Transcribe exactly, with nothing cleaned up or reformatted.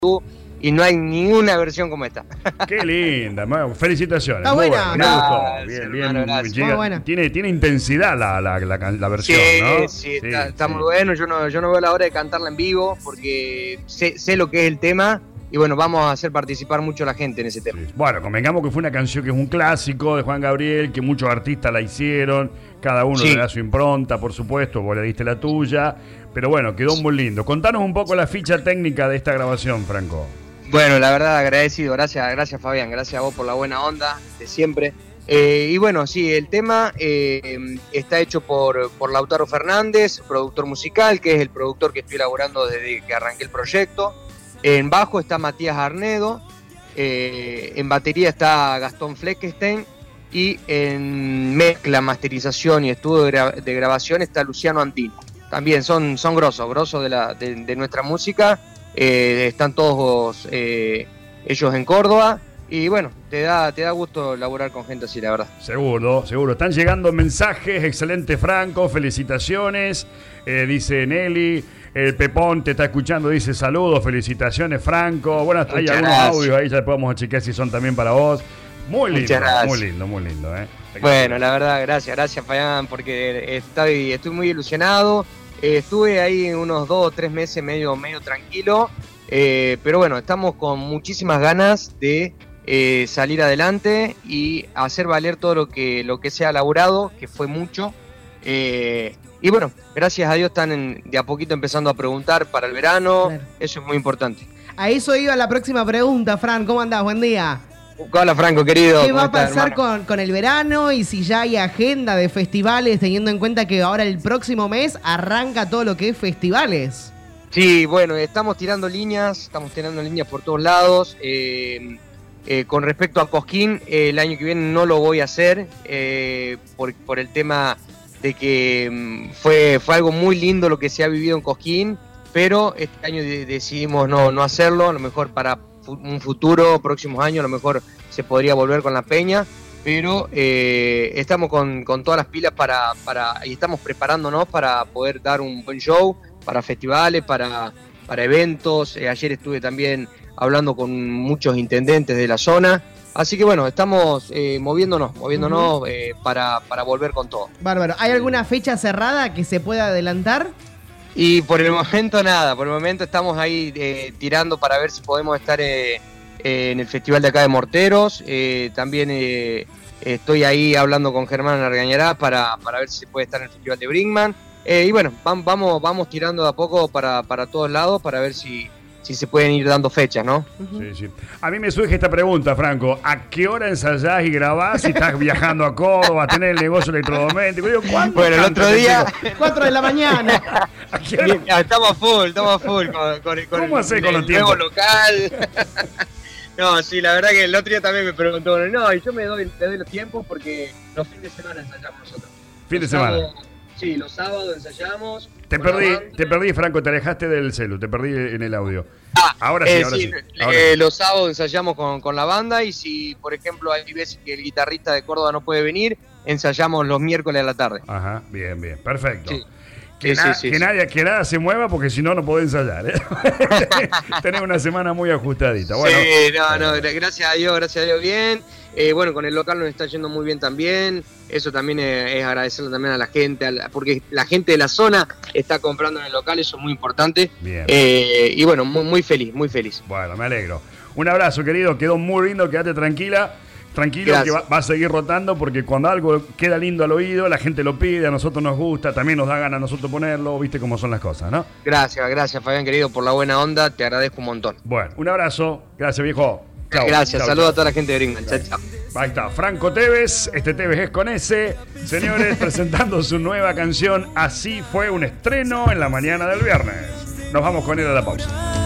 YouTube y no hay ninguna versión como esta. Qué linda, felicitaciones. Está muy buena. buena, me gustó. Gracias, Bien, bien, hermano, gracias. llega- Muy buena. tiene, tiene intensidad la, la, la, la versión, Sí, ¿no? sí, está, está muy bueno. Yo no, yo no veo la hora de cantarla en vivo porque sé, sé lo que es el tema y bueno, vamos a hacer participar mucho a la gente en ese tema. Sí. Bueno, convengamos que fue una canción que es un clásico de Juan Gabriel, que muchos artistas la hicieron, cada uno Sí. le da su impronta, por supuesto, vos le diste la tuya, pero bueno, quedó muy lindo. Contanos un poco la ficha técnica de esta grabación, Franco. Bueno, la verdad agradecido, gracias, gracias Fabián, gracias a vos por la buena onda de siempre. Eh, y bueno, sí, el tema eh, está hecho por, por Lautaro Fernández, productor musical, que es el productor que estoy elaborando desde que arranqué el proyecto. En bajo está Matías Arnedo, eh, en batería está Gastón Fleckenstein y en mezcla, masterización y estudio de, gra- de grabación está Luciano Antino. También son, son grosos, grosos de, la, de, de nuestra música. Eh, están todos eh, ellos en Córdoba y bueno, te da, te da gusto laburar con gente así, la verdad. Seguro, seguro. Están llegando mensajes, excelente Franco, felicitaciones, eh, dice Nelly, el Pepón te está escuchando, dice saludos, felicitaciones Franco. Bueno, hay Muchas algunos gracias. audios ahí, ya podemos chequear si son también para vos. Muy lindo, Muchas gracias. muy lindo, muy lindo. ¿eh? Bueno, la verdad, gracias, gracias Fabián, porque estoy, estoy muy ilusionado. Eh, estuve ahí unos dos o tres meses medio, medio tranquilo, eh, pero bueno, estamos con muchísimas ganas de eh, salir adelante y hacer valer todo lo que, lo que se ha laburado, que fue mucho. Eh, y bueno, gracias a Dios están en- de a poquito empezando a preguntar para el verano, Claro. eso es muy importante. A eso iba la próxima pregunta, Fran. ¿Cómo andás? Buen día. Hola Franco, querido. ¿Qué ¿cómo va a estás, pasar hermano? con, con el verano y si ya hay agenda de festivales, teniendo en cuenta que ahora el próximo mes arranca todo lo que es festivales? Sí, bueno, estamos tirando líneas, estamos tirando líneas por todos lados. Eh, eh, con respecto a Cosquín, eh, el año que viene no lo voy a hacer eh, por, por el tema de que mm, fue, fue algo muy lindo lo que se ha vivido en Cosquín, pero este año de- decidimos no, no hacerlo, a lo mejor para fu- un futuro, próximos años, a lo mejor se podría volver con la Peña, pero eh, estamos con, con todas las pilas para, para y estamos preparándonos para poder dar un buen show, para festivales, para, para eventos. Eh, ayer estuve también hablando con muchos intendentes de la zona. Así que bueno, estamos eh, moviéndonos, moviéndonos eh, para, para volver con todo. Bárbaro. ¿Hay alguna fecha cerrada que se pueda adelantar? Y por el momento nada, por el momento estamos ahí eh, tirando para ver si podemos estar eh, eh, en el festival de acá de Morteros. Eh, también eh, estoy ahí hablando con Germán Argañarás para, para ver si se puede estar en el festival de Brinkman. Eh, y bueno, vam- vamos, vamos tirando de a poco para, para todos lados para ver si, si se pueden ir dando fechas, ¿no? Sí, sí. A mí me surge esta pregunta, Franco. ¿A qué hora ensayás y grabás si estás viajando a Córdoba, tenés el negocio electrodoméstico? Digo, ¿cuándo Bueno, el cantas, otro día... chico? cuatro de la mañana. ¿A qué hora? Ah, estamos a full, estamos a full con, con, con ¿Cómo el, hacés con el los nuevo tiempos? local. No, sí, la verdad que el otro día también me preguntó, no, y yo me doy, le doy los tiempos porque los fines de semana ensayamos nosotros. Fin de Los semana. sábados- sí, los sábados ensayamos. Te con la perdí, banda. te perdí, Franco, te alejaste del celu, te perdí en el audio. Ah, Ahora sí, eh, ahora sí. eh, ahora sí. Los sábados ensayamos con, con la banda y si, por ejemplo, hay veces que el guitarrista de Córdoba no puede venir, ensayamos los miércoles a la tarde. Ajá, bien, bien, perfecto. Sí. Que, Sí, na- sí, sí, que sí. nadie, que nada se mueva porque si no, no podés ensayar. ¿eh? Tenés una semana muy ajustadita. Bueno, sí, no, no, eh, gra- gracias a Dios, gracias a Dios, bien. Eh, bueno, con el local nos está yendo muy bien también. Eso también es, es agradecerle también a la gente, a la- porque la gente de la zona está comprando en el local, eso es muy importante. Bien. Eh, y bueno, muy, muy feliz, muy feliz. Bueno, me alegro. Un abrazo, querido. Quedó muy lindo. Quédate tranquila. Tranquilo, Gracias. que va, va a seguir rotando porque cuando algo queda lindo al oído, la gente lo pide, a nosotros nos gusta, también nos da ganas a nosotros ponerlo, viste cómo son las cosas, ¿no? Gracias, gracias Fabián, querido, por la buena onda, te agradezco un montón. Bueno, un abrazo. Gracias, viejo. Chau, gracias, chau, saludos chau. a toda la gente de Brinkman. Chao, chao. Ahí está, Franco Tevez, este Tevez es con S. Señores, presentando su nueva canción, Así fue un estreno en la mañana del viernes. Nos vamos con él a la pausa.